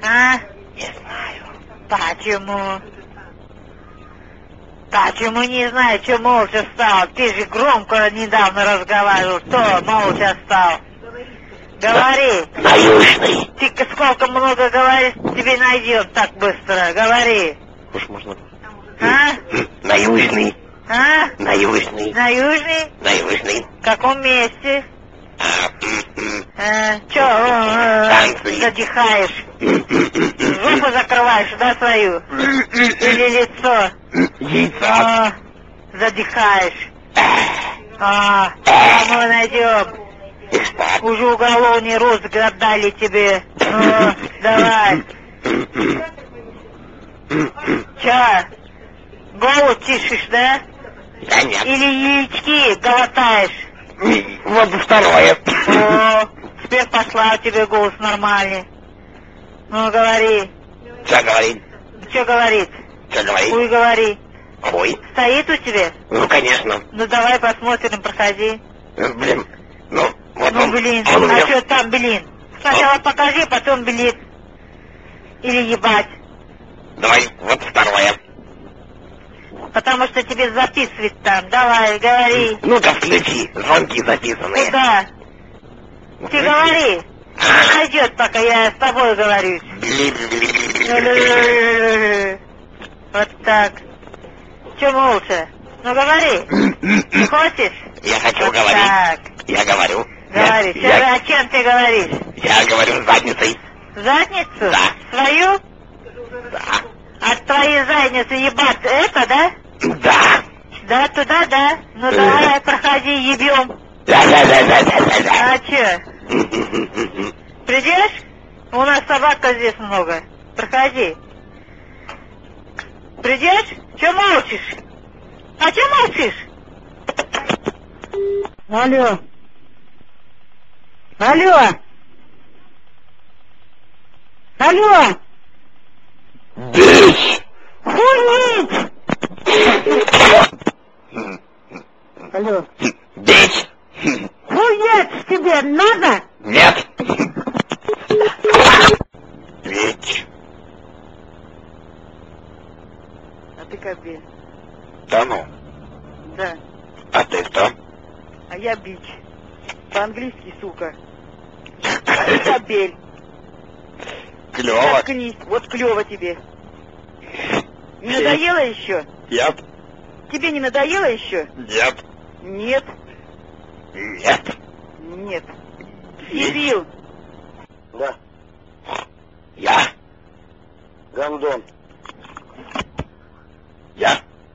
А? Не знаю. Почему? Почему не знаю, что молча стал? Ты же громко недавно разговаривал. Что молча стал? Говори. На Южный. Ты сколько много говоришь, тебе найдем так быстро. Говори. Уж можно. А? На Южный. А? На Южный. На Южный? На Южный. В каком месте? Че, задыхаешь? Жопу закрываешь, да, свою? Или лицо? Яйцо. Задыхаешь. Мы найдем. Уже уголовный розыск отдали тебе. Давай. Че? Голову чешешь, да? Да нет. Или яички глотаешь? Вот второе. О, теперь пошла у тебя голос нормальный. Ну, говори. Что говорит? Что говорит? Что говорит? Хуй говори. Хуй. Стоит у тебя? Ну, конечно. Ну, давай посмотрим, проходи. Блин. Ну, вот Ну, он. блин. Он у меня... А что там, блин? Сначала покажи, потом блин. Или ебать. Давай, вот второе. Потому что тебе записывать там. Давай, говори. Ну-ка, включи. Звонки записанные. Куда? Ты говори. Пойдет, пока я с тобой говорю. Вот так. Че молча? Ну говори. Ты хочешь? Я хочу Вот говорить. так. Я говорю. Говори. О чем ты говоришь? Я говорю задницей. Задницу? Да. Свою? Да. От твоей задницы ебать это, да? Да. Да, туда, да. Ну давай, проходи, ебем. Да. А че? Придешь? У нас собака здесь много. Проходи. Придешь? Че молчишь? А че молчишь? Алло. Алло. Алло. Бич! Хуйнить! Алло. Бич! Хуеть тебе надо? Нет! Бич! А ты кобель. Да ну. Да. А ты кто? А я бич. По-английски, сука. А ты кобель. Клево. Заткнись. Вот клево тебе. Не надоело еще? Нет. Тебе не надоело еще? Нет. Нет. Нет. Нет. Дебил. Да. Я. Гандон. Я.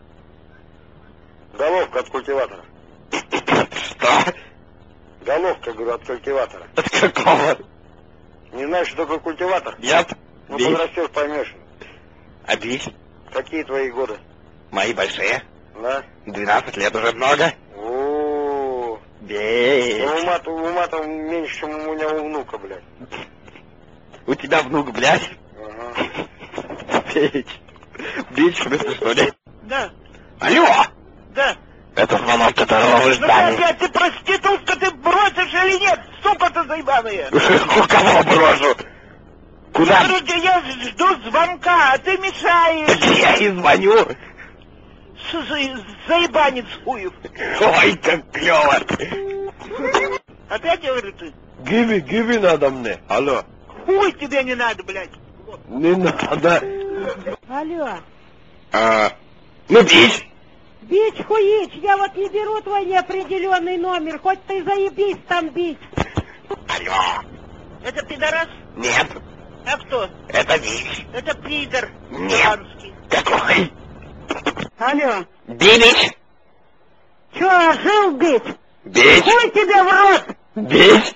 Головка от культиватора. Что? Головка, говорю, от культиватора. От какого? Не знаешь, что такое культиватор? Нет. Ну, Бич. подрастешь, поймешь. А бич? Какие твои годы? Мои большие. Да? 12 лет уже много. О, Бич. ну, ума-то меньше, чем у меня у внука, блядь. У тебя внук, блядь? Ага. Бич. Бич, в смысле, что ли? Да. Алло! Да. Это звонок, которого вы Ну ждали. опять ты проститутка, ты бросишь или нет? Сука ты заебаная. Кого брошу? Куда? Подожди, я жду звонка, а ты мешаешь. Так я и звоню. Заебанец хуев. Ой, как клево. Опять я говорю ты? Гиви надо мне. Алло. Хуй тебе не надо, блядь. Не надо. Алло. Ну, бич. Бич, хуич, я вот не беру твой неопределенный номер, хоть ты заебись там бить. Алло. Это пидорас? Нет, А кто? это бич. Это пидор. Нет. Иванский. Какой? Алло. Бич. Че, жил бить? Бич. Хуй тебе в рот! Бич.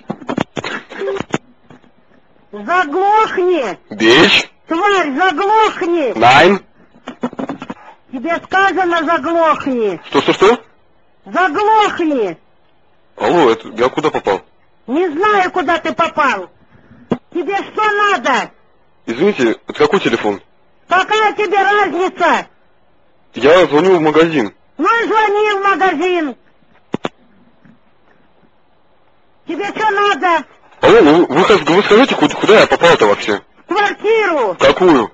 Заглохни! Бич. Тварь, заглохни! Найн. Тебе сказано заглохни! Что? Заглохни! Алло, это я куда попал? Не знаю, куда ты попал. Тебе что надо? Извините, это какой телефон? Какая тебе разница? Я звоню в магазин. Ну и звони в магазин. Тебе что надо? Алло, вы скажите, куда я попал-то вообще? В квартиру. Какую? Какую?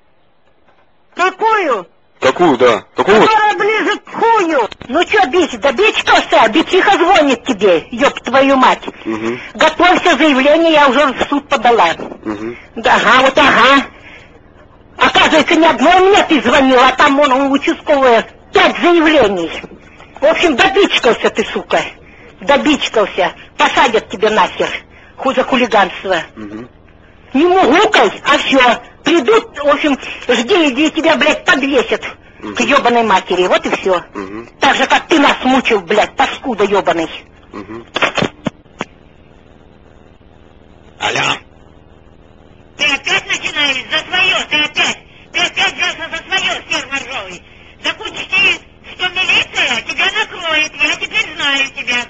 Какую? Какую, да. Какую? Которая ближе к хую. Ну что бить? Да бить что, бичиха звонит тебе, ёб твою мать. Угу. Готовься, заявление я уже в суд подала. Угу. Да, ага. Оказывается, не одно мне ты звонила, а там участковые 5 заявлений. В общем, добичкался ты, сука. Добичкался. Посадят тебя нахер. За хулиганство. Угу. Не мугукай, а все. Придут, в общем, жди, где тебя, блядь, подвесят к ебаной матери. Вот и все. Угу. Так же, как ты нас мучил, блядь, паскуда ебаный. Угу. Алло. Ты опять начинаешь за свое, ты опять взялся за свое, Серый Моржовый. Так учти, что милиция тебя накроет, я теперь знаю тебя,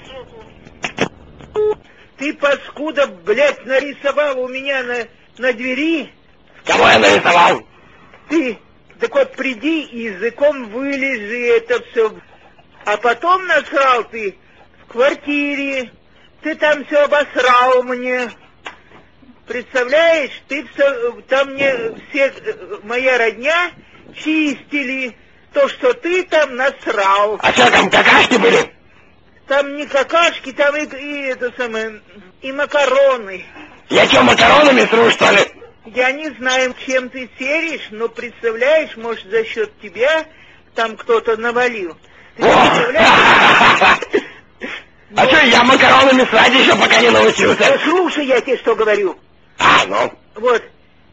суку. Ты, паскуда, блядь, нарисовал у меня на двери. Кого я нарисовал? Ты, так вот приди и языком вылежи это все. А потом насрал ты в квартире. Ты там все обосрал мне. Представляешь, ты все, там мне все, моя родня чистили то, что ты там насрал. А что там, какашки были? Там не какашки, там и это самое, и макароны. Я что, макаронами сру, что ли? Я не знаю, чем ты серишь, но представляешь, может, за счет тебя там кто-то навалил. Ты представляешь? А что, я макаронами срать еще пока не научился? Слушай, я тебе что говорю. А, ну. Вот,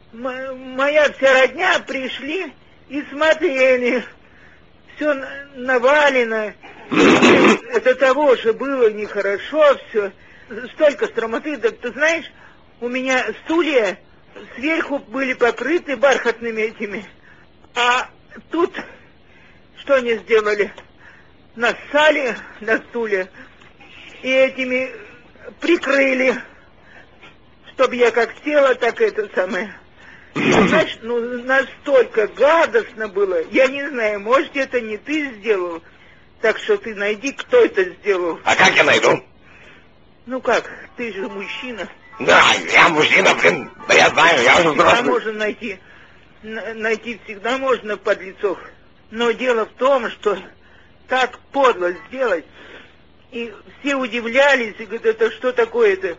моя вся родня пришли и смотрели. Все навалено. Это того же было нехорошо все. Столько стромоты. Так ты знаешь, у меня стулья сверху были покрыты бархатными этими. А тут что они сделали? Нассали на стулья и этими прикрыли, чтобы я как села, так это самое. Знаешь, ну настолько гадостно было. Я не знаю, может, это не ты сделал. Так что ты найди, кто это сделал. А как я найду? Ну как, ты же мужчина. Да, я мужчина, блин. Да я знаю, я уже Всегда взрослый. можно найти. Найти всегда можно подлецов. Но дело в том, что так подло сделать. И все удивлялись, и говорят, это что такое-то?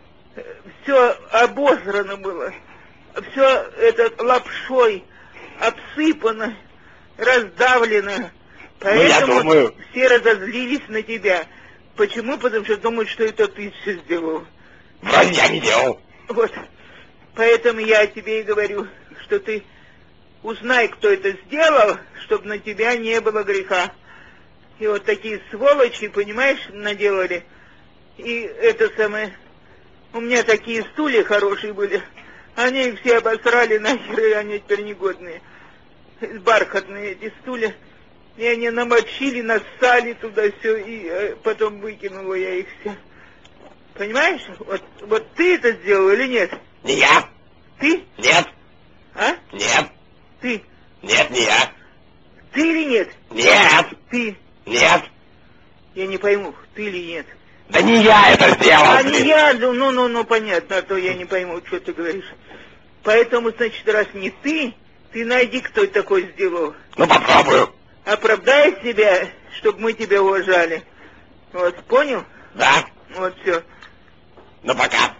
Все обосрано было. Все это лапшой обсыпано, раздавлено. Поэтому думаю. все разозлились на тебя. Почему? Потому что думают, что это ты все сделал. Вроде я не делал. Вот. Поэтому я тебе и говорю, что ты узнай, кто это сделал, чтобы на тебя не было греха. И вот такие сволочи, понимаешь, наделали. И это самое... У меня такие стулья хорошие были. Они их все обосрали нахер, и они теперь негодные. Бархатные эти стулья. И они намочили, нассали туда все, и потом выкинула я их все. Понимаешь? Вот ты это сделал или нет? Не я. Ты? Нет. А? Нет. Ты? Нет, не я. Ты или нет? Нет. Ты? Нет. Я не пойму, ты или нет. Да не я это сделал. А не блин. я, ну, понятно, а то я не пойму, что ты говоришь. Поэтому, значит, раз не ты найди, кто это такой сделал. Ну попробую. Оправдай себя, чтобы мы тебя уважали. Вот, понял? Да. Вот все. Ну пока.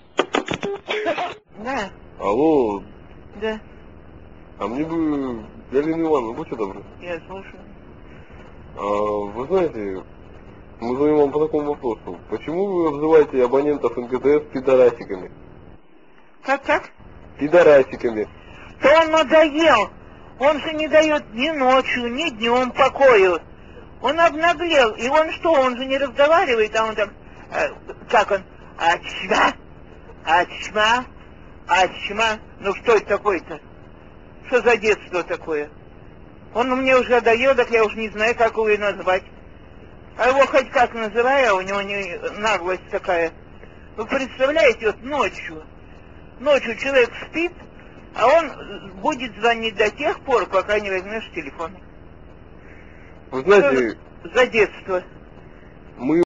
Да, Алло, да, а мне бы, Галина Ивановна, будьте добры. я слушаю. Вы знаете, мы звоним вам по такому вопросу. Почему вы обзываете абонентов НКТС пидорасиками? Как? Пидорасиками. Да он надоел. Он же не дает ни ночью, ни днем покою. Он обнаглел. И он что, он же не разговаривает, а он там... как он? Ачма. Ну что это такое-то? Что за детство такое? Он мне уже надоел, так я уже не знаю, как его и назвать. А его хоть как называю, а у него наглость такая. Вы представляете, вот ночью человек спит, а он будет звонить до тех пор, пока не возьмешь телефон. Вы знаете, За детство. мы